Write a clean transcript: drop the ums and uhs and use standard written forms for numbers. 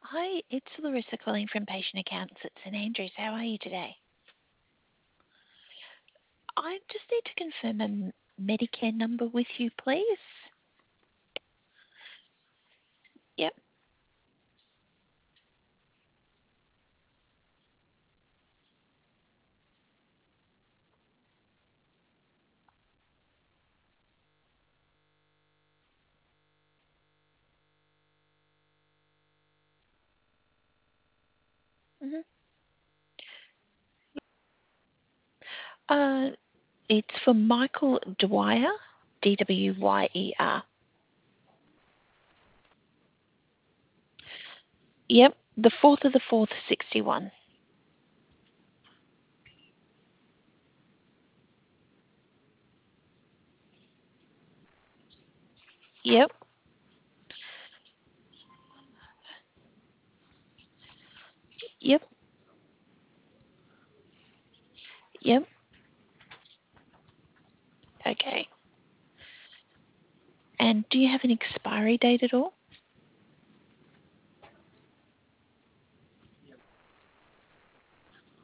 Hi, it's Larissa calling from Patient Accounts at St Andrews. How are you today? I just need to confirm a Medicare number with you, please. Yep. hmm Uh, it's for Michael Dwyer, Dwyer. Yep, the 4th of the 4th, 61. Yep, yep, yep. Okay. And do you have an expiry date at all?